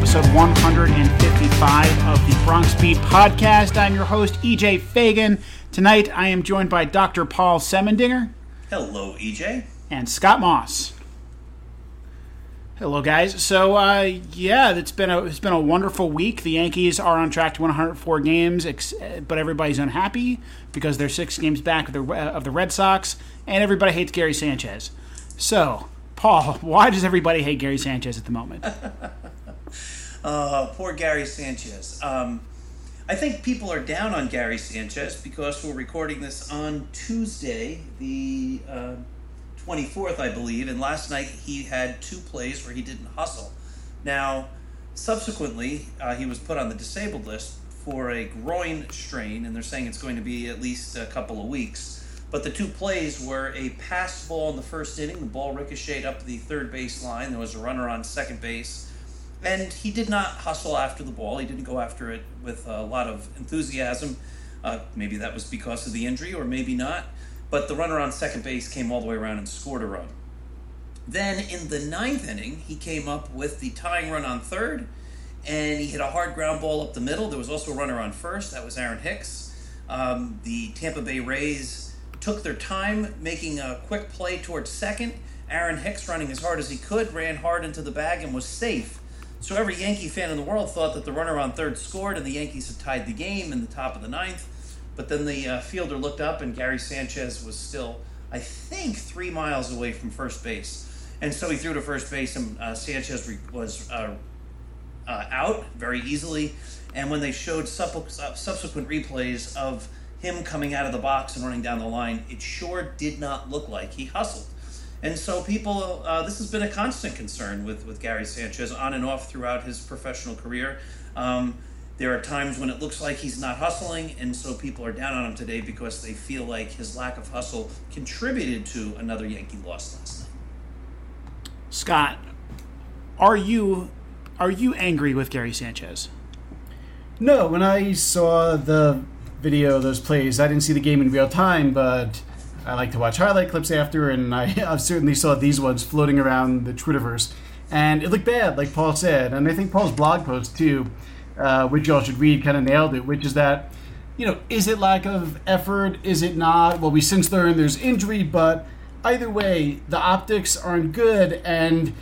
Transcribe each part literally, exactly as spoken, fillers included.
episode one fifty-five of the Bronx Beat Podcast. I'm your host, E J Fagan. Tonight, I am joined by Doctor Paul Semendinger. Hello, E J. And Scott Moss. Hello, guys. So, uh, yeah, it's been a it's been a wonderful week. The Yankees are on track to win one hundred four games, ex- but everybody's unhappy because they're six games back of the, of the Red Sox, and everybody hates Gary Sanchez. So, Paul, why does everybody hate Gary Sanchez at the moment? uh, poor Gary Sanchez. Um, I think people are down on Gary Sanchez because we're recording this on Tuesday, the uh, twenty-fourth, I believe, and last night he had two plays where he didn't hustle. Now, subsequently, uh, he was put on the disabled list for a groin strain, and they're saying it's going to be at least a couple of weeks. But the two plays were a pass ball in the first inning. The ball ricocheted up the third base line. There was a runner on second base. And he did not hustle after the ball. He didn't go after it with a lot of enthusiasm. Uh, maybe that was because of the injury, or maybe not. But the runner on second base came all the way around and scored a run. Then in the ninth inning, he came up with the tying run on third, and he hit a hard ground ball up the middle. There was also a runner on first. That was Aaron Hicks. Um, the Tampa Bay Rays took their time making a quick play towards second. Aaron Hicks, running as hard as he could, ran hard into the bag and was safe. So every Yankee fan in the world thought that the runner on third scored and the Yankees had tied the game in the top of the ninth. But then the uh, fielder looked up and Gary Sanchez was still, I think, three miles away from first base. And so he threw to first base, and uh, Sanchez re- was uh, uh, out very easily. And when they showed sub- subsequent replays of him coming out of the box and running down the line, it sure did not look like he hustled. And so people, uh, this has been a constant concern with, with Gary Sanchez on and off throughout his professional career. Um, there are times when it looks like he's not hustling, and so people are down on him today because they feel like his lack of hustle contributed to another Yankee loss last night. Scott, are you are you angry with Gary Sanchez? No, when I saw the video of those plays, I didn't see the game in real time, but I like to watch highlight clips after, and I, I certainly saw these ones floating around the Twitterverse, and it looked bad, like Paul said. And I think Paul's blog post too, uh, which y'all should read, kind of nailed it, which is that, you know, is it lack of effort? Is it not? Well, we since learned there's injury, but either way, the optics aren't good, and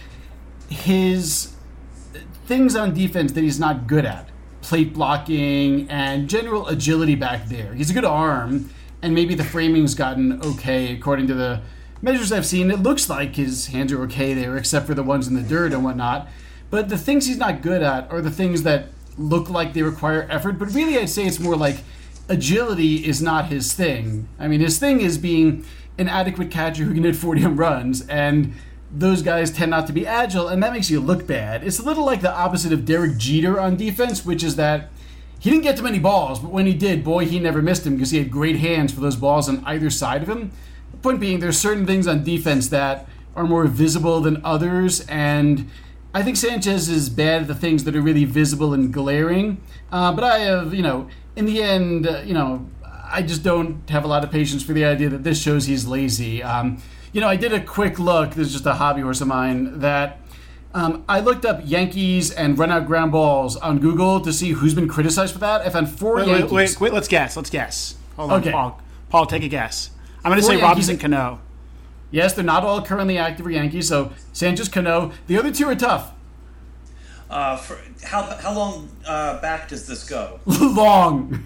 his things on defense that he's not good at, plate blocking and general agility back there. He's a good arm, and maybe the framing's gotten okay according to the measures I've seen. It looks like his hands are okay there, except for the ones in the dirt and whatnot. But the things he's not good at are the things that look like they require effort. But really, I'd say it's more like agility is not his thing. I mean, his thing is being an adequate catcher who can hit forty home runs, and those guys tend not to be agile, and that makes you look bad. It's a little like the opposite of Derek Jeter on defense, which is that he didn't get to many balls, but when he did, boy, he never missed them because he had great hands for those balls on either side of him. The point being, there's certain things on defense that are more visible than others, and I think Sanchez is bad at the things that are really visible and glaring. Uh, but I have, you know, in the end, uh, you know, I just don't have a lot of patience for the idea that this shows he's lazy. Um, you know, I did a quick look, this is just a hobby horse of mine, that Um, I looked up Yankees and run out ground balls on Google to see who's been criticized for that. I found four wait, Yankees. Wait, wait, wait, let's guess. Let's guess. Hold on, okay. Paul. Paul, take a guess. I'm going to Four say Yankees. Robinson Cano. Yes, they're not all currently active for Yankees, so Sanchez, Cano. The other two are tough. Uh, for how how long uh, back does this go? Long.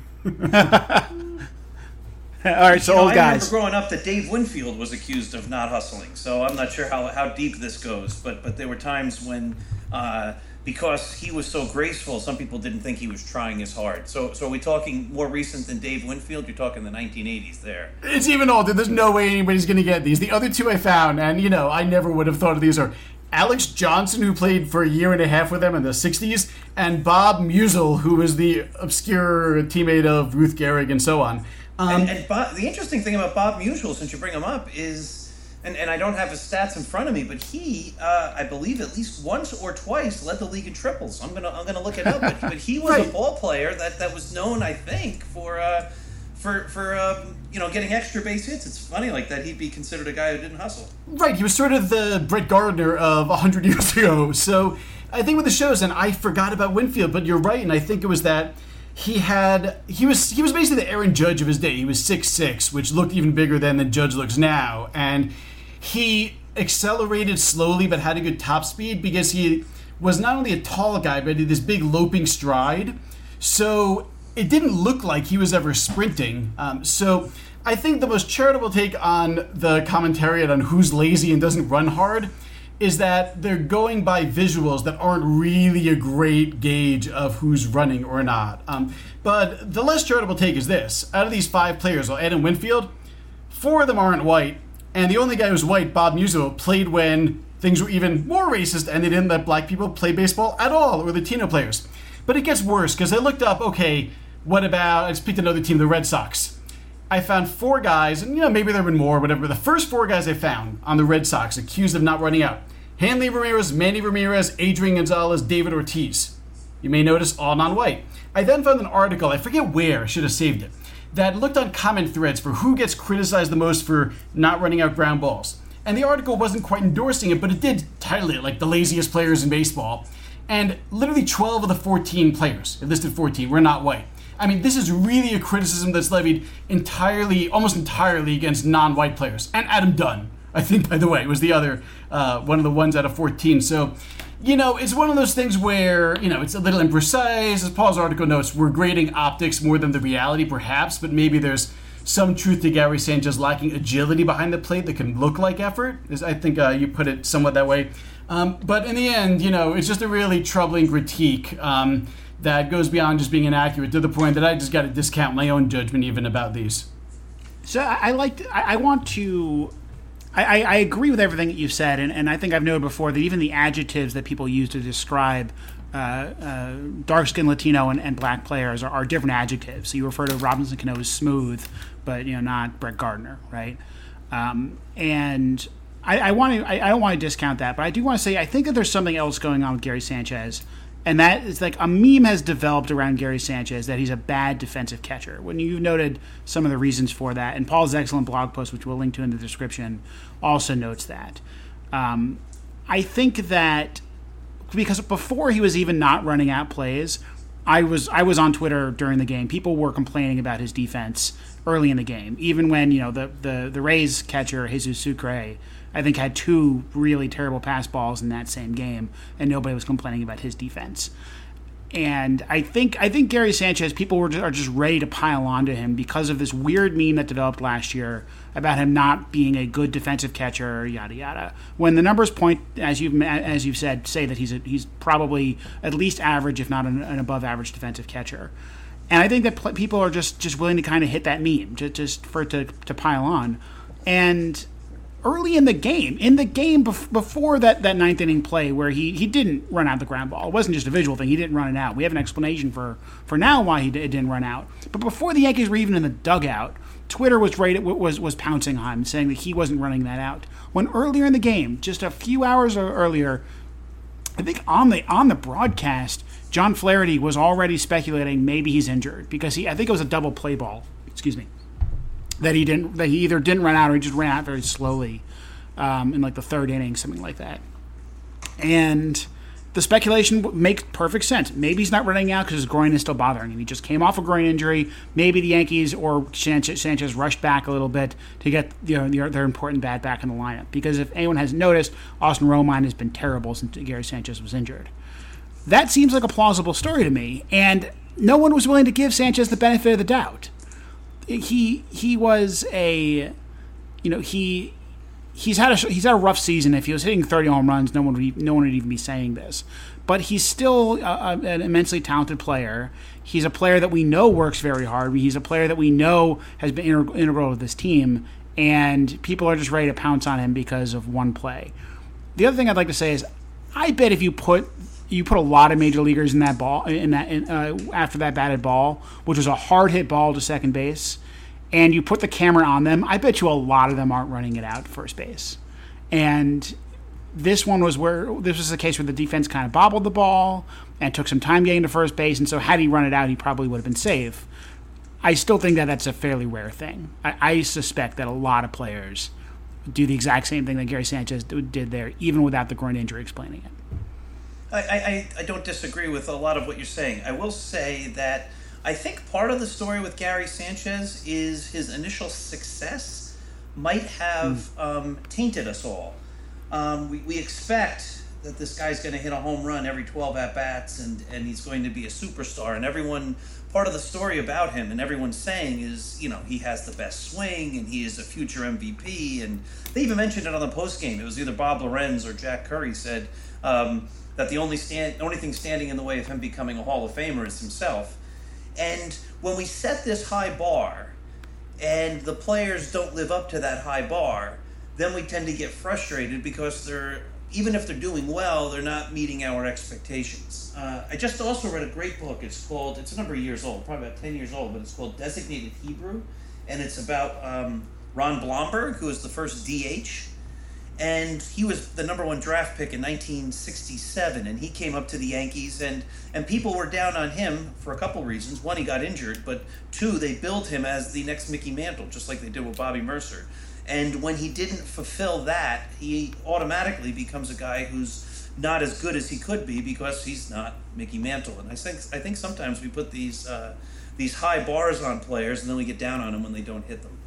All right, so you know, old I guys. remember growing up that Dave Winfield was accused of not hustling, so I'm not sure how, how deep this goes, but but there were times when, uh, because he was so graceful, some people didn't think he was trying as hard. So so are we talking more recent than Dave Winfield? You're talking the nineteen eighties there. It's even older. There's no way anybody's going to get these. The other two I found, and, you know, I never would have thought of these, are Alex Johnson, who played for a year and a half with them in the sixties, and Bob Musial, who was the obscure teammate of Ruth Gehrig and so on. Um, and and Bob, the interesting thing about Bob Musial, since you bring him up, is, and, and I don't have his stats in front of me, but he, uh, I believe, at least once or twice led the league in triples. I'm gonna I'm gonna look it up, but, but he was right. a ball player that, that was known, I think, for uh, for for um, you know getting extra base hits. It's funny like that he'd be considered a guy who didn't hustle. Right, he was sort of the Brett Gardner of one hundred years ago. So I think with the shows, and I forgot about Winfield, but you're right, and I think it was that he had he was he was basically the Aaron Judge of his day. He was six six, which looked even bigger then than Judge looks now, and he accelerated slowly but had a good top speed because he was not only a tall guy, but he had this big loping stride. So it didn't look like he was ever sprinting. Um, so I think the most charitable take on the commentariat on who's lazy and doesn't run hard is that they're going by visuals that aren't really a great gauge of who's running or not. Um, but the less charitable take is this. Out of these five players, well, Ed and Winfield, four of them aren't white. And the only guy who's white, Bob Musil, played when things were even more racist and they didn't let black people play baseball at all, or Latino players. But it gets worse because I looked up, okay, what about, I just picked another team, the Red Sox. I found four guys, and you know, maybe there have been more, whatever. The first four guys I found on the Red Sox accused of not running out: Hanley Ramirez, Manny Ramirez, Adrian Gonzalez, David Ortiz. You may notice all non-white. I then found an article, I forget where, I should have saved it, that looked on comment threads for who gets criticized the most for not running out ground balls. And the article wasn't quite endorsing it, but it did title it like the laziest players in baseball. And literally twelve of the fourteen players, it listed fourteen, were not white. I mean, this is really a criticism that's levied entirely, almost entirely against non-white players. And Adam Dunn, I think, by the way, was the other, uh, one of the ones out of fourteen. So, you know, it's one of those things where, you know, it's a little imprecise. As Paul's article notes, we're grading optics more than the reality, perhaps, but maybe there's some truth to Gary Sanchez lacking agility behind the plate that can look like effort. I think uh, you put it somewhat that way. Um, but in the end, you know, it's just a really troubling critique um, that goes beyond just being inaccurate to the point that I just got to discount my own judgment even about these. So I, I like, I, I want to, I, I agree with everything that you've said, and, and I think I've noted before that even the adjectives that people use to describe uh, uh, dark-skinned Latino and, and black players are, are different adjectives. So you refer to Robinson Cano as smooth, but you know, not Brett Gardner, right? Um, and I, I want to, I, I don't want to discount that, but I do want to say I think that there's something else going on with Gary Sanchez, and that is like a meme has developed around Gary Sanchez that he's a bad defensive catcher. When you've noted some of the reasons for that, and Paul's excellent blog post, which we'll link to in the description, also notes that. Um, I think that because before he was even not running out plays, I was I was on Twitter during the game. People were complaining about his defense early in the game, even when you know the the, the Rays catcher Jesus Sucre, I think, had two really terrible pass balls in that same game, and nobody was complaining about his defense. And I think I think Gary Sanchez, people were just, are just ready to pile onto him because of this weird meme that developed last year about him not being a good defensive catcher, yada yada. When the numbers point, as you've as you've said, say that he's a, he's probably at least average, if not an, an above average defensive catcher. And I think that pl- people are just, just willing to kind of hit that meme, just, just for it to to pile on. And early in the game, in the game bef- before that, that ninth inning play where he, he didn't run out the ground ball. It wasn't just a visual thing. He didn't run it out. We have an explanation for, for now why he d- didn't run out. But before the Yankees were even in the dugout, Twitter was right, was was pouncing on him, saying that he wasn't running that out. When earlier in the game, just a few hours earlier, I think on the on the broadcast, John Flaherty was already speculating maybe he's injured because he I think it was a double play ball. Excuse me. That he didn't, that he either didn't run out or he just ran out very slowly um, in like the third inning, something like that. And the speculation makes perfect sense. Maybe he's not running out because his groin is still bothering him. He just came off a groin injury. Maybe the Yankees or Sanchez, Sanchez rushed back a little bit to get you know, their, their important bat back in the lineup. Because if anyone has noticed, Austin Romine has been terrible since Gary Sanchez was injured. That seems like a plausible story to me, and no one was willing to give Sanchez the benefit of the doubt. He he was a, you know he he's had a he's had a rough season. If he was hitting thirty home runs, no one would no one would even be saying this. But he's still a, an immensely talented player. He's a player that we know works very hard. He's a player that we know has been integral to this team, and people are just ready to pounce on him because of one play. The other thing I'd like to say is, I bet if you put you put a lot of major leaguers in that ball in that in, uh, after that batted ball, which was a hard hit ball to second base, and you put the camera on them, I bet you a lot of them aren't running it out to first base. And this one was where this was the case where the defense kind of bobbled the ball and took some time getting to first base, and so had he run it out, he probably would have been safe. I still think that that's a fairly rare thing. I, I suspect that a lot of players do the exact same thing that Gary Sanchez did there, even without the groin injury explaining it. I, I, I don't disagree with a lot of what you're saying. I will say that I think part of the story with Gary Sanchez is his initial success might have mm. um, tainted us all. Um, we, we expect that this guy's going to hit a home run every twelve at-bats and, and he's going to be a superstar. And everyone, part of the story about him and everyone's saying is, you know, he has the best swing and he is a future M V P. And they even mentioned it on the postgame. It was either Bob Lorenz or Jack Curry said um, that the only stand, only thing standing in the way of him becoming a Hall of Famer is himself. And when we set this high bar and the players don't live up to that high bar, then we tend to get frustrated because they're, even if they're doing well, they're not meeting our expectations. Uh, I just also read a great book. It's called, it's a number of years old, probably about ten years old, but it's called Designated Hebrew. And it's about um, Ron Blomberg, who was the first D H. And he was the number one draft pick in nineteen sixty-seven, and he came up to the Yankees, and, and people were down on him for a couple reasons. One, he got injured, but two, they billed him as the next Mickey Mantle, just like they did with Bobby Mercer. And when he didn't fulfill that, he automatically becomes a guy who's not as good as he could be because he's not Mickey Mantle. And I think I think sometimes we put these uh, these high bars on players, and then we get down on them when they don't hit them.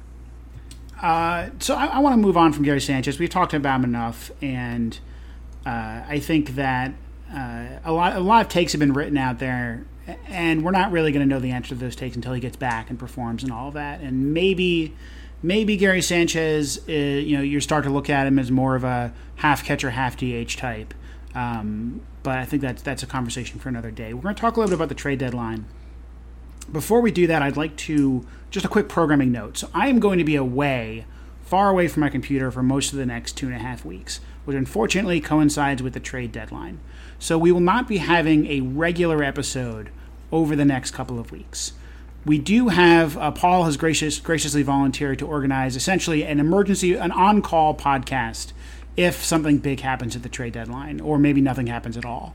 Uh, so I, I want to move on from Gary Sanchez. We've talked about him enough, and uh, I think that uh, a lot a lot of takes have been written out there, and we're not really going to know the answer to those takes until he gets back and performs and all of that. And maybe maybe Gary Sanchez, uh, you know, you start to look at him as more of a half catcher, half D H type. Um, but I think that's that's a conversation for another day. We're going to talk a little bit about the trade deadline. Before we do that, I'd like to, just a quick programming note. So I am going to be away, far away from my computer for most of the next two and a half weeks, which unfortunately coincides with the trade deadline. So we will not be having a regular episode over the next couple of weeks. We do have, uh, Paul has gracious, graciously volunteered to organize essentially an emergency, an on-call podcast if something big happens at the trade deadline, or maybe nothing happens at all.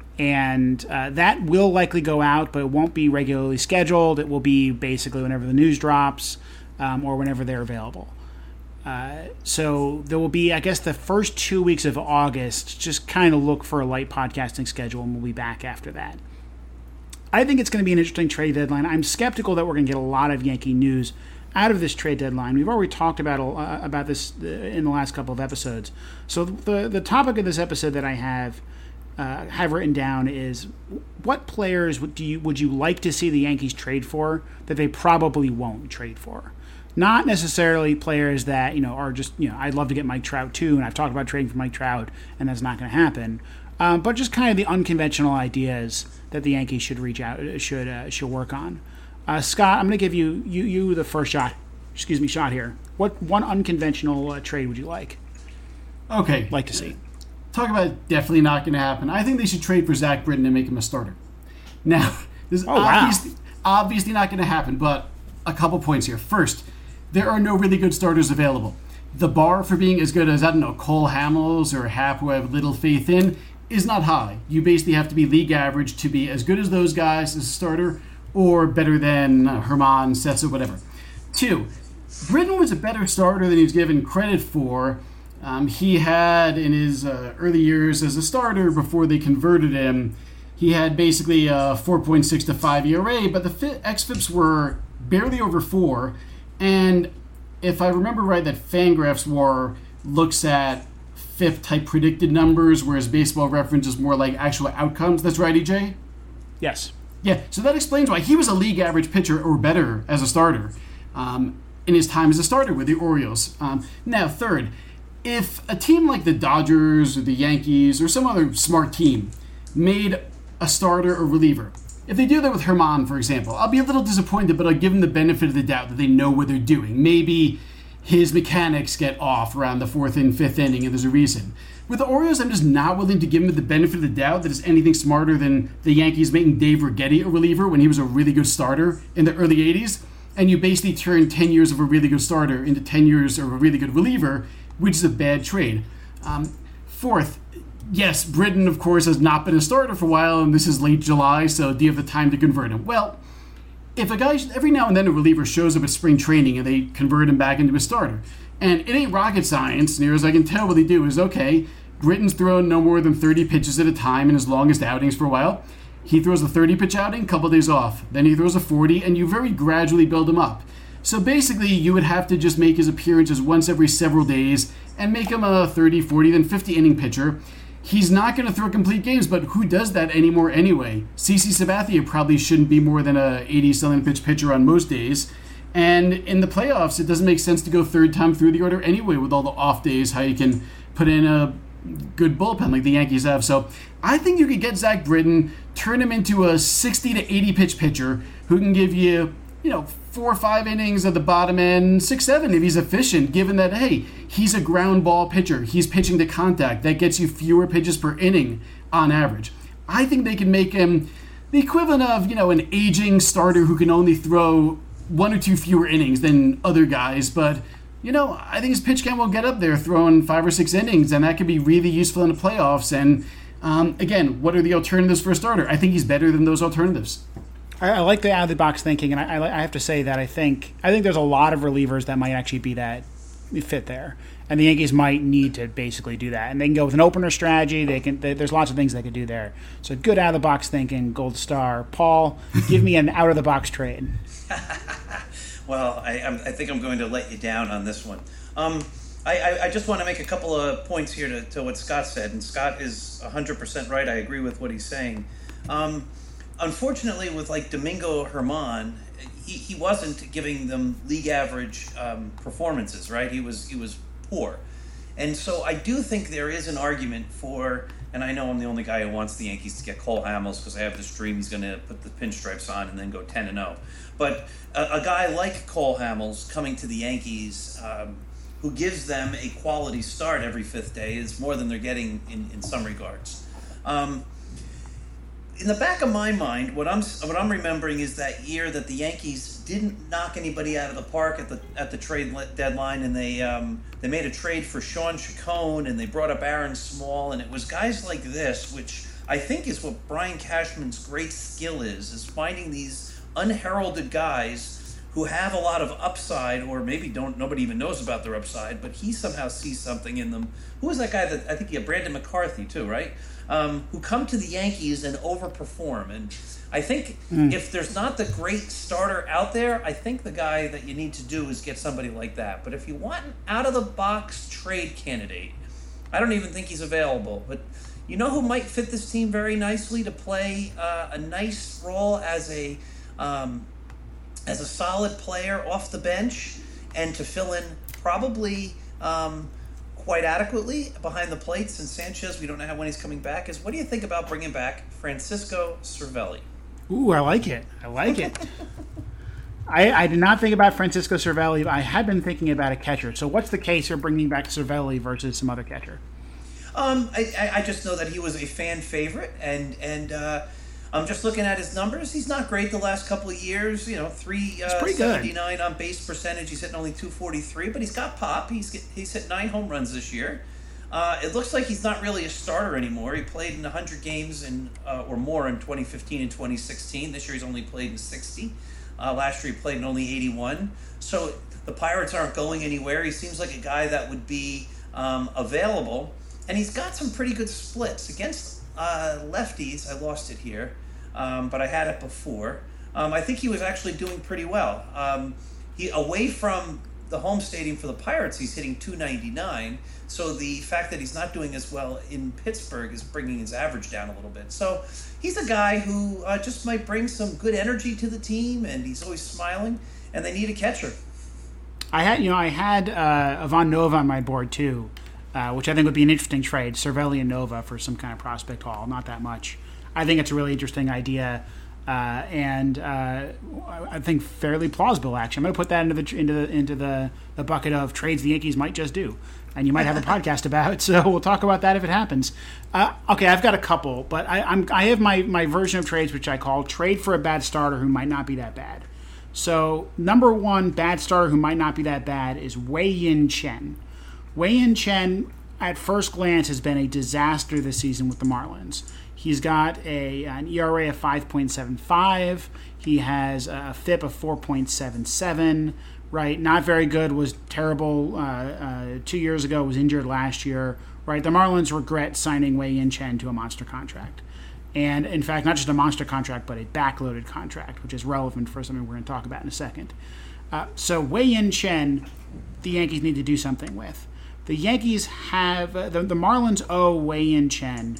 And uh, that will likely go out, but it won't be regularly scheduled. It will be basically whenever the news drops um, or whenever they're available. Uh, so there will be, I guess, the first two weeks of August, just kind of look for a light podcasting schedule, and we'll be back after that. I think it's going to be an interesting trade deadline. I'm skeptical that we're going to get a lot of Yankee news out of this trade deadline. We've already talked about uh, about this in the last couple of episodes. So the the topic of this episode that I have Uh, have written down is, what players would do you would you like to see the Yankees trade for that they probably won't trade for? Not necessarily players that, you know, are just, you know, I'd love to get Mike Trout too, and I've talked about trading for Mike Trout, and that's not going to happen. Um, but just kind of the unconventional ideas that the Yankees should reach out, should uh, should work on. Uh, Scott, I'm going to give you you you the first shot. Excuse me, shot here. What one unconventional uh, trade would you like? Okay, like to see. Talk about definitely not going to happen. I think they should trade for Zach Britton and make him a starter. Now, this is oh, obviously, wow. obviously not going to happen, but a couple points here. First, there are no really good starters available. The bar for being as good as, I don't know, Cole Hamels or Happ, who I have little faith in, is not high. You basically have to be league average to be as good as those guys as a starter, or better than uh, Herman, Sessa, whatever. Two, Britton was a better starter than he was given credit for. Um, he had, in his uh, early years as a starter before they converted him, he had basically a four point six to five E R A, but the X F I Ps were barely over four. And if I remember right, that Fangraphs War looks at F I P-type predicted numbers, whereas Baseball Reference is more like actual outcomes. That's right, E J? Yes. Yeah, so that explains why he was a league average pitcher or better as a starter um, in his time as a starter with the Orioles. Um, now, third, if a team like the Dodgers or the Yankees or some other smart team made a starter or reliever, if they do that with Herman, for example, I'll be a little disappointed, but I'll give them the benefit of the doubt that they know what they're doing. Maybe his mechanics get off around the fourth and fifth inning and there's a reason. With the Orioles, I'm just not willing to give him the benefit of the doubt that it's anything smarter than the Yankees making Dave Righetti a reliever when he was a really good starter in the early eighties. And you basically turn ten years of a really good starter into ten years of a really good reliever, which is a bad trade. Um, fourth, yes, Britton, of course, has not been a starter for a while, and this is late July, so do you have the time to convert him? Well, if a guy, every now and then a reliever shows up at spring training and they convert him back into a starter. And it ain't rocket science, near as I can tell what they do is, okay, Britton's thrown no more than thirty pitches at a time in his longest outings for a while. He throws a thirty-pitch outing, couple days off. Then he throws a forty, and you very gradually build him up. So basically, you would have to just make his appearances once every several days and make him a thirty, forty, then fifty-inning pitcher. He's not going to throw complete games, but who does that anymore anyway? CeCe Sabathia probably shouldn't be more than a eighty selling pitch pitcher on most days. And in the playoffs, it doesn't make sense to go third time through the order anyway with all the off days, how you can put in a good bullpen like the Yankees have. So I think you could get Zach Britton, turn him into a sixty to eighty pitch pitcher who can give you, you know, four or five innings at the bottom end, six, seven if he's efficient, given that, hey, he's a ground ball pitcher. He's pitching to contact. That gets you fewer pitches per inning on average. I think they can make him the equivalent of, you know, an aging starter who can only throw one or two fewer innings than other guys. But, you know, I think his pitch count will get up there throwing five or six innings, and that could be really useful in the playoffs. And, um, again, what are the alternatives for a starter? I think he's better than those alternatives. I, I like the out of the box thinking, and I, I, I have to say that I think I think there's a lot of relievers that might actually be that fit there, and the Yankees might need to basically do that. And they can go with an opener strategy. They can. They, there's lots of things they could do there. So good out of the box thinking, gold star. Paul, give me an out of the box trade. Well, I, I'm, I think I'm going to let you down on this one. Um, I, I, I just want to make a couple of points here to, to what Scott said, and Scott is one hundred percent right. I agree with what he's saying. Um, Unfortunately, with like Domingo Germán, he, he wasn't giving them league average um, performances, right? He was he was poor, and so I do think there is an argument for. And I know I'm the only guy who wants the Yankees to get Cole Hamels because I have this dream he's going to put the pinstripes on and then go ten and oh. But a, a guy like Cole Hamels coming to the Yankees, um, who gives them a quality start every fifth day, is more than they're getting in, in some regards. Um, In the back of my mind, what I'm what I'm remembering is that year that the Yankees didn't knock anybody out of the park at the at the trade deadline, and they um, they made a trade for Sean Chacon, and they brought up Aaron Small, and it was guys like this, which I think is what Brian Cashman's great skill is, is finding these unheralded guys who have a lot of upside, or maybe don't nobody even knows about their upside, but he somehow sees something in them. Who was that guy that I think he had Brandon McCarthy too, right? Um, who come to the Yankees and overperform. And I think mm. if there's not the great starter out there, I think the guy that you need to do is get somebody like that. But if you want an out-of-the-box trade candidate, I don't even think he's available. But you know who might fit this team very nicely to play uh, a nice role as a um, as a solid player off the bench and to fill in probably um, quite adequately behind the plate since Sanchez, we don't know how when he's coming back, is what do you think about bringing back Francisco Cervelli? Ooh, I like it. I like it. I, I did not think about Francisco Cervelli. I had been thinking about a catcher. So what's the case for bringing back Cervelli versus some other catcher? Um, I, I just know that he was a fan favorite, and and uh, I'm just looking at his numbers. He's not great the last couple of years. You know, three uh, seventy-nine on base percentage. He's hitting only two forty-three, but he's got pop. He's he's hit nine home runs this year. Uh, it looks like he's not really a starter anymore. He played in one hundred games in, uh, or more in twenty fifteen and twenty sixteen. This year he's only played in sixty. Uh, last year he played in only eighty-one. So the Pirates aren't going anywhere. He seems like a guy that would be um, available. And he's got some pretty good splits. Against uh, lefties, I lost it here, um, but I had it before. Um, I think he was actually doing pretty well. Um, he away from the home stadium for the Pirates, he's hitting two ninety-nine. So the fact that he's not doing as well in Pittsburgh is bringing his average down a little bit. So he's a guy who uh, just might bring some good energy to the team, and he's always smiling, and they need a catcher. I had, you know, I had uh, Ivan Nova on my board too, uh, which I think would be an interesting trade, Cervelli and Nova for some kind of prospect haul. Not that much. I think it's a really interesting idea. Uh, and uh, I think fairly plausible. Actually, I'm going to put that into the into the into the, the bucket of trades the Yankees might just do, and you might have a podcast about. So we'll talk about that if it happens. Uh, okay, I've got a couple, but I, I'm I have my my version of trades which I call trade for a bad starter who might not be that bad. So number one bad starter who might not be that bad is Wei-Yin Chen. Wei-Yin Chen, at first glance, has been a disaster this season with the Marlins. He's got a an E R A of five point seven five. He has a F I P of four point seven seven. Right, not very good. Was terrible uh, uh, two years ago. Was injured last year. right? The Marlins regret signing Wei-Yin Chen to a monster contract. And, in fact, not just a monster contract, but a backloaded contract, which is relevant for something we're going to talk about in a second. Uh, so Wei-Yin Chen, the Yankees need to do something with. The Yankees have uh, – the, the Marlins owe Wei-Yin Chen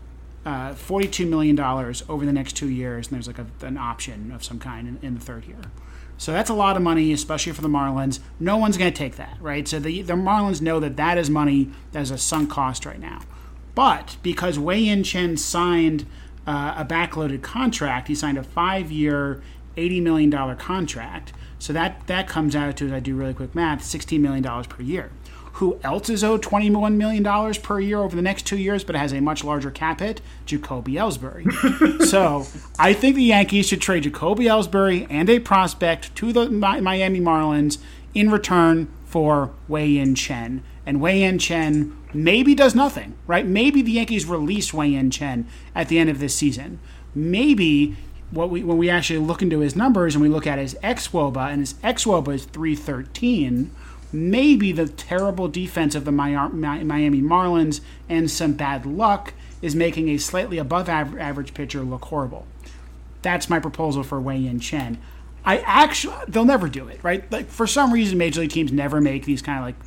uh, forty-two million dollars over the next two years, and there's like a, an option of some kind in, in the third year. So that's a lot of money, especially for the Marlins. No one's going to take that, right? So the, the Marlins know that that is money that is a sunk cost right now. But because Wei-Yin Chen signed uh, a backloaded contract, he signed a five-year, eighty million dollars contract. So that, that comes out to, as I do really quick math, sixteen million dollars per year. Who else is owed twenty-one million dollars per year over the next two years but has a much larger cap hit? Jacoby Ellsbury. So I think the Yankees should trade Jacoby Ellsbury and a prospect to the Miami Marlins in return for Wei-Yin Chen. And Wei-Yin Chen maybe does nothing, right? Maybe the Yankees release Wei-Yin Chen at the end of this season. Maybe what we when we actually look into his numbers and we look at his xWOBA, and his xWOBA is three thirteen, maybe the terrible defense of the Miami Marlins and some bad luck is making a slightly above average pitcher look horrible. That's my proposal for Wei-Yin Chen. I actually, they'll never do it, right? Like for some reason, major league teams never make these kind of like,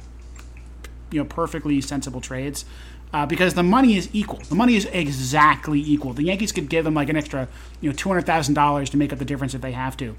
you know, perfectly sensible trades uh, because the money is equal. The money is exactly equal. The Yankees could give them like an extra, you know, two hundred thousand dollars to make up the difference if they have to.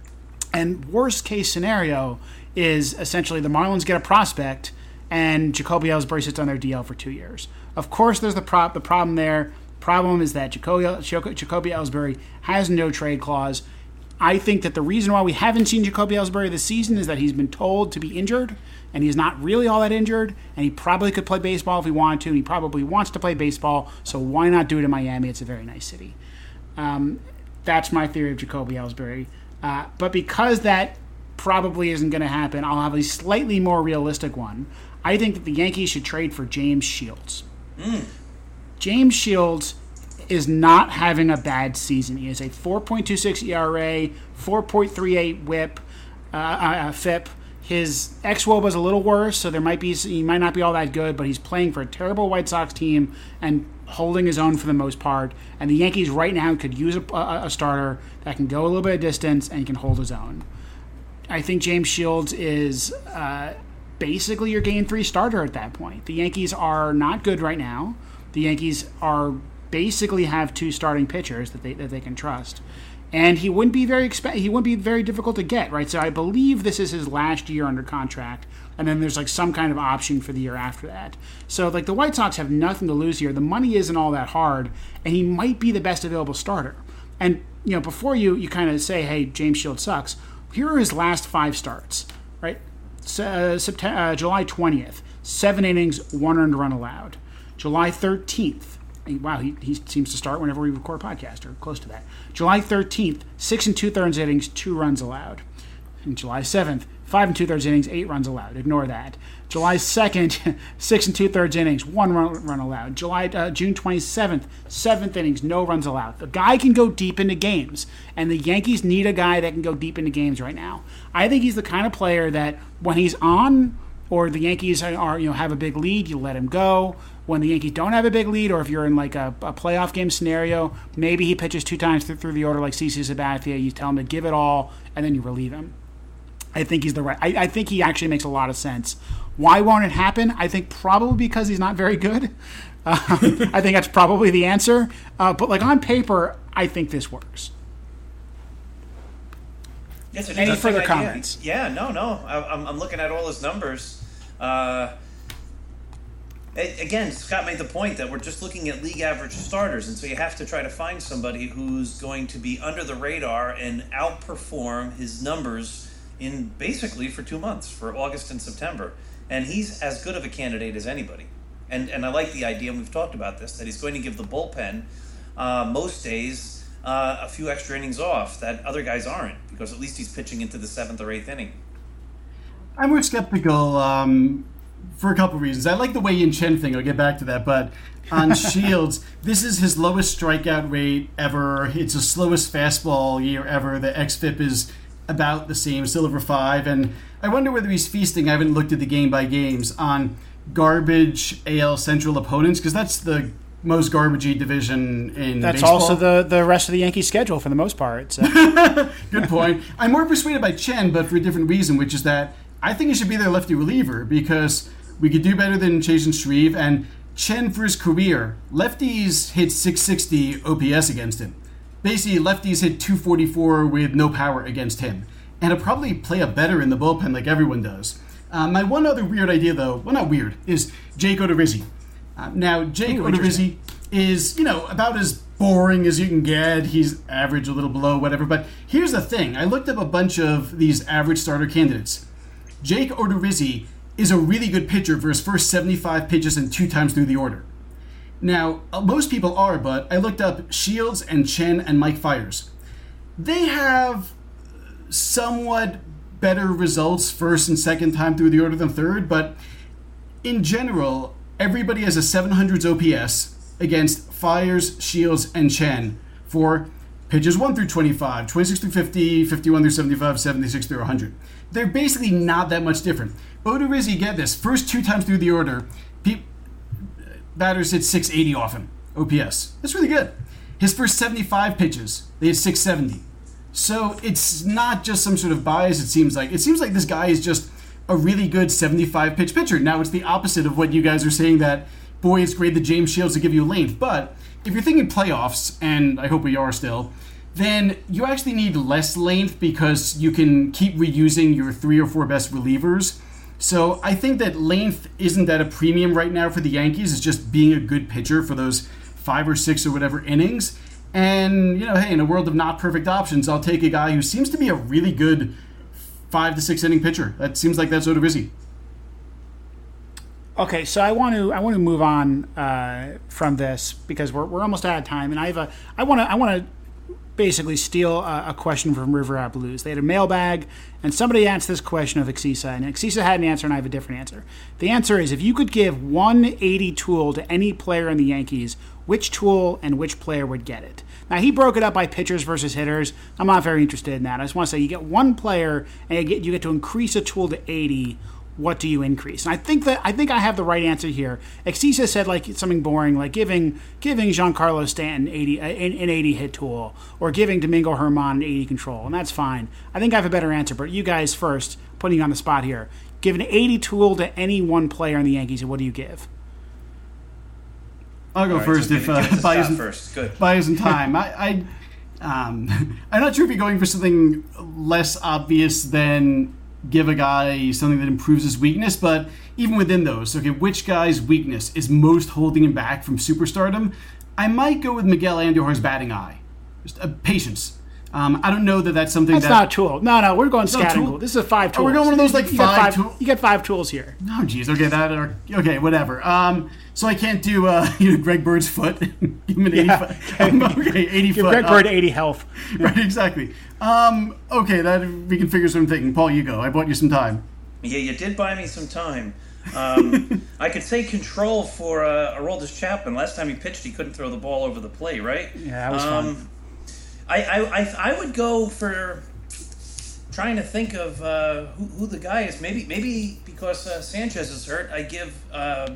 And worst case scenario is essentially the Marlins get a prospect and Jacoby Ellsbury sits on their D L for two years. Of course, there's the prop. The problem there. Problem is that Jacoby, Jacoby Ellsbury has no trade clause. I think that the reason why we haven't seen Jacoby Ellsbury this season is that he's been told to be injured, and he's not really all that injured, and he probably could play baseball if he wanted to, and he probably wants to play baseball, so why not do it in Miami? It's a very nice city. Um, that's my theory of Jacoby Ellsbury. Uh, but because that probably isn't going to happen, I'll have a slightly more realistic one. I think that the Yankees should trade for James Shields. Mm. James Shields is not having a bad season. He has a four point two six E R A, four point three eight whip, uh, uh, F I P. His xWOBA is a little worse, so there might be he might not be all that good, but he's playing for a terrible White Sox team and holding his own for the most part. And the Yankees right now could use a, a, a starter that can go a little bit of distance and can hold his own. I think James Shields is uh, basically your game three starter at that point. The Yankees are not good right now. The Yankees are basically have two starting pitchers that they that they can trust, and he wouldn't be very exp- he wouldn't be very difficult to get, right? So I believe this is his last year under contract, and then there's like some kind of option for the year after that. So like the White Sox have nothing to lose here. The money isn't all that hard, and he might be the best available starter. And you know, before you you kind of say, hey, James Shields sucks. Here are his last five starts, right? So, uh, September, uh, July twentieth, seven innings, one earned run allowed. July thirteenth. Wow, he, he seems to start whenever we record a podcast or close to that. July thirteenth, six and two-thirds innings, two runs allowed. And July seventh, five and two-thirds innings, eight runs allowed. Ignore that. July second, six and two-thirds innings, one run, run allowed. July uh, June twenty-seventh, seventh innings, no runs allowed. The guy can go deep into games, and the Yankees need a guy that can go deep into games right now. I think he's the kind of player that when he's on, or the Yankees are you know have a big lead, you let him go. When the Yankees don't have a big lead, or if you're in like a, a playoff game scenario, maybe he pitches two times through, through the order like CeCe Sabathia. You tell him to give it all, and then you relieve him. I think he's the right. I, I think he actually makes a lot of sense. Why won't it happen? I think probably because he's not very good. Uh, I think that's probably the answer. Uh, but like on paper, I think this works. Yes, Any further idea. comments? Yeah, no, no. I, I'm, I'm looking at all his numbers. Uh, Again, Scott made the point that we're just looking at league average starters, and so you have to try to find somebody who's going to be under the radar and outperform his numbers in basically for two months, for August and September. And he's as good of a candidate as anybody. And and I like the idea, and we've talked about this, that he's going to give the bullpen uh, most days uh, a few extra innings off that other guys aren't, because at least he's pitching into the seventh or eighth inning. I'm more skeptical um for a couple of reasons. I like the Wei-Yin Chen thing. I'll get back to that. But on Shields, this is his lowest strikeout rate ever. It's the slowest fastball year ever. The X F I P is about the same, still over five. And I wonder whether he's feasting, I haven't looked at the game by games, on garbage A L Central opponents, because that's the most garbagey division in That's baseball. also the, the rest of the Yankees schedule for the most part. So. Good point. I'm more persuaded by Chen, but for a different reason, which is that I think he should be their lefty reliever, because we could do better than Chasen Shreve. And Chen, for his career, lefties hit six sixty O P S against him. Basically, lefties hit two forty-four with no power against him. And he'll probably play a better in the bullpen like everyone does. Uh, my one other weird idea, though, well, not weird, is Jake Odorizzi. Uh, now, Jake Ooh, Odorizzi is, you know, about as boring as you can get. He's average, a little below, whatever. But here's the thing. I looked up a bunch of these average starter candidates. Jake Odorizzi is a really good pitcher for his first seventy-five pitches and two times through the order. Now, uh, most people are, but I looked up Shields and Chen and Mike Fiers. They have somewhat better results first and second time through the order than third, but in general, everybody has a seven hundreds O P S against Fiers, Shields, and Chen for pitches one through twenty-five, twenty-six through fifty, fifty-one through seventy-five, seventy-six through one hundred. They're basically not that much different. Odorizzi, get this, first two times through the order, pe- batters hit six eighty off him, O P S. That's really good. His first seventy-five pitches, they hit six seventy. So it's not just some sort of bias, it seems like. It seems like this guy is just a really good seventy-five pitch pitcher. Now, it's the opposite of what you guys are saying, that, boy, it's great that James Shields to give you length. But if you're thinking playoffs, and I hope we are still, then you actually need less length because you can keep reusing your three or four best relievers. So I think that length isn't at a premium right now for the Yankees. It's just being a good pitcher for those five or six or whatever innings. And, you know, hey, in a world of not perfect options, I'll take a guy who seems to be a really good five to six inning pitcher. That seems like that's Odorizzi. Okay, so I want to I want to move on uh, from this because we're we're almost out of time, and I have a I want to I want to basically steal a, a question from River App Blues. They had a mailbag, and somebody asked this question of Exisa, and Exisa had an answer, and I have a different answer. The answer is, if you could give one eighty tool to any player in the Yankees, which tool and which player would get it? Now, he broke it up by pitchers versus hitters. I'm not very interested in that. I just want to say you get one player, and you get, you get to increase a tool to eighty. What do you increase? And I think that I think I have the right answer here. Exisa said like something boring, like giving giving Giancarlo Stanton eighty an, an eighty hit tool, or giving Domingo Germán an eighty control, and that's fine. I think I have a better answer, but you guys first, putting you on the spot here. Give an eighty tool to any one player in the Yankees, and what do you give? I'll go right, first so if uh, buy isn't first. Good. buy isn't time. I, I um, I'm not sure if you're going for something less obvious than give a guy something that improves his weakness, but even within those, okay, which guy's weakness is most holding him back from superstardom? I might go with Miguel Andújar's batting eye. Just uh, patience. Um, I don't know that that's something that's that... not a tool. No, no, we're going scatting tool? tool. This is a five tools. Oh, we're going one of those like you five, five tools. You get five tools here. Oh, geez. Okay, that are, okay, whatever. Um, so I can't do uh, you know Greg Bird's foot. Give him an yeah. eighty. Okay, eighty Give foot. Greg Bird uh, eighty health. Yeah. Right, exactly. Um, okay, that we can figure some thinking. Paul, you go. I bought you some time. Yeah, you did buy me some time. Um, I could say control for uh, Aroldis Chapman. Last time he pitched, he couldn't throw the ball over the plate, right? Yeah, that was um, fun. I, I, I, I would go for trying to think of uh, who, who the guy is. Maybe maybe because uh, Sanchez is hurt, I give uh,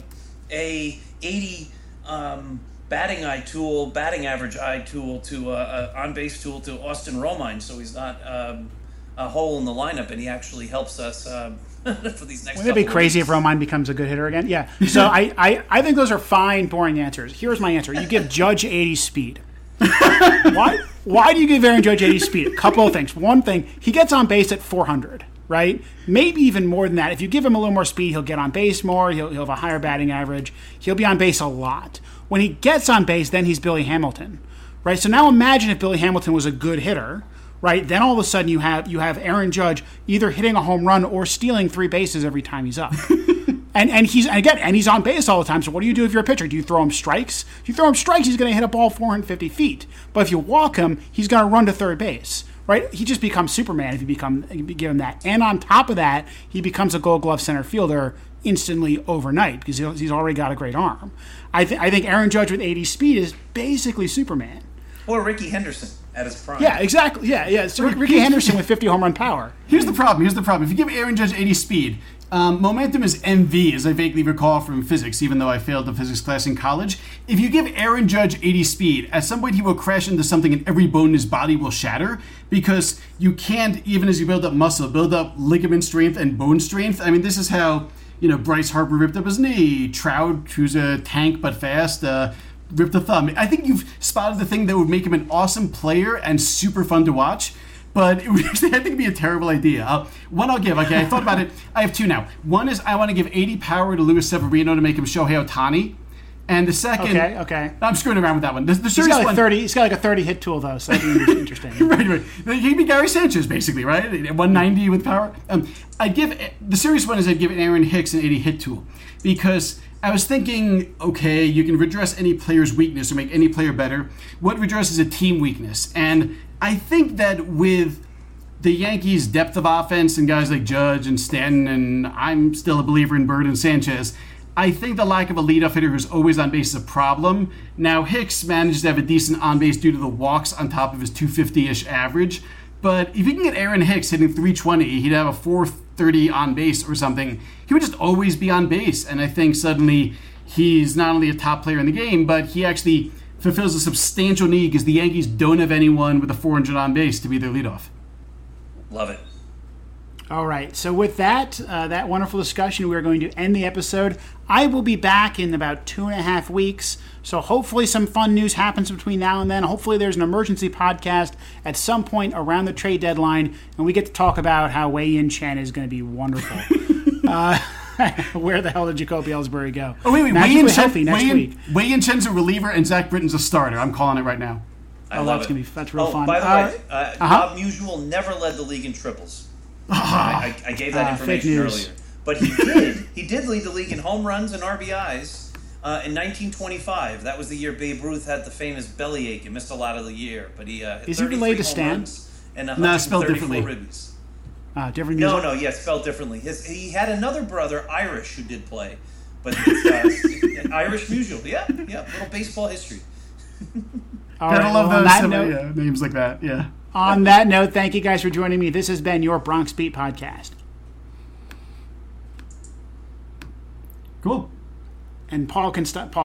a eighty um, batting eye tool, batting average eye tool to uh, uh, on base tool to Austin Romine, so he's not um, a hole in the lineup, and he actually helps us uh, for these next. Wouldn't it be crazy if Romine becomes a good hitter again? Yeah. So I, I, I think those are fine, boring answers. Here's my answer: you give Judge eighty speed. Why? Why do you give Aaron Judge eighty speed? A couple of things. One thing, he gets on base at four hundred, right? Maybe even more than that. If you give him a little more speed, he'll get on base more. He'll, he'll have a higher batting average. He'll be on base a lot. When he gets on base, then he's Billy Hamilton, right? So now imagine if Billy Hamilton was a good hitter, right? Then all of a sudden you have you have Aaron Judge either hitting a home run or stealing three bases every time he's up. And and he's and again and he's on base all the time. So what do you do if you're a pitcher? Do you throw him strikes? If you throw him strikes, he's going to hit a ball four hundred fifty feet. But if you walk him, he's going to run to third base, right? He just becomes Superman if you become if you give him that. And on top of that, he becomes a Gold Glove center fielder instantly overnight because he's already got a great arm. I think I think Aaron Judge with eighty speed is basically Superman. Or Ricky Henderson at his prime. Yeah, exactly. Yeah, yeah. So Ricky Henderson with fifty home run power. Here's the problem. Here's the problem. If you give Aaron Judge eighty speed, um, momentum is M V, as I vaguely recall from physics, even though I failed the physics class in college. If you give Aaron Judge eighty speed, at some point he will crash into something and every bone in his body will shatter, because you can't, even as you build up muscle, build up ligament strength and bone strength. I mean, this is how, you know, Bryce Harper ripped up his knee. Trout, who's a tank but fast, uh, ripped a thumb. I think you've spotted the thing that would make him an awesome player and super fun to watch. But it would actually, I think it'd be a terrible idea. Uh, one I'll give, okay, I thought about it. I have two now. One is I want to give eighty power to Luis Severino to make him Shohei Ohtani. And the second... Okay, okay. I'm screwing around with that one. The, the he's, serious got like one, thirty, he's got like a thirty hit tool, though, so that'd be interesting. right, right. He'd be Gary Sanchez, basically, right? one ninety with power. Um, I'd give... The serious one is I'd give Aaron Hicks an eighty hit tool. Because I was thinking, okay, you can redress any player's weakness or make any player better. What redresses a team weakness? And I think that with the Yankees' depth of offense and guys like Judge and Stanton, and I'm still a believer in Bird and Sanchez, I think the lack of a leadoff hitter who's always on base is a problem. Now, Hicks managed to have a decent on base due to the walks on top of his two fifty-ish average. But if you can get Aaron Hicks hitting three twenty, he'd have a four thirty on base or something. He would just always be on base. And I think suddenly he's not only a top player in the game, but he actually fulfills a substantial need because the Yankees don't have anyone with a four hundred on base to be their leadoff. Love it. All right. So with that, uh, that wonderful discussion, we're going to end the episode. I will be back in about two and a half weeks. So hopefully some fun news happens between now and then. Hopefully there's an emergency podcast at some point around the trade deadline, and we get to talk about how Wei-Yin Chen is going to be wonderful. uh, where the hell did Jacoby Ellsbury go? Oh, wait, wait. Magically Wei-Yin healthy Chen, next Wei-Yin, week. Wei-Yin Chen's a reliever and Zach Britton's a starter. I'm calling it right now. I oh, love that's it. Gonna be, that's real oh, fun. by the uh, way, uh, uh-huh. Bob Musial never led the league in triples. I, I, I gave that Uh, fake information news. earlier. But he did. He did lead the league in home runs and R B Is uh, in nineteen twenty-five. That was the year Babe Ruth had the famous bellyache and missed a lot of the year. But he uh, hit Is he related to Stan? And No, spelled differently. ribbies. Uh, different No, music? no, yes, spelled differently. His, he had another brother, Irish, who did play. But it's, uh, Irish Musial. Yeah, yeah, little baseball history. All Gotta right, love well, on those that some- note, yeah, names like that. Yeah. On that note, thank you guys for joining me. This has been your Bronx Beat Podcast. Cool. And Paul can stop. Paul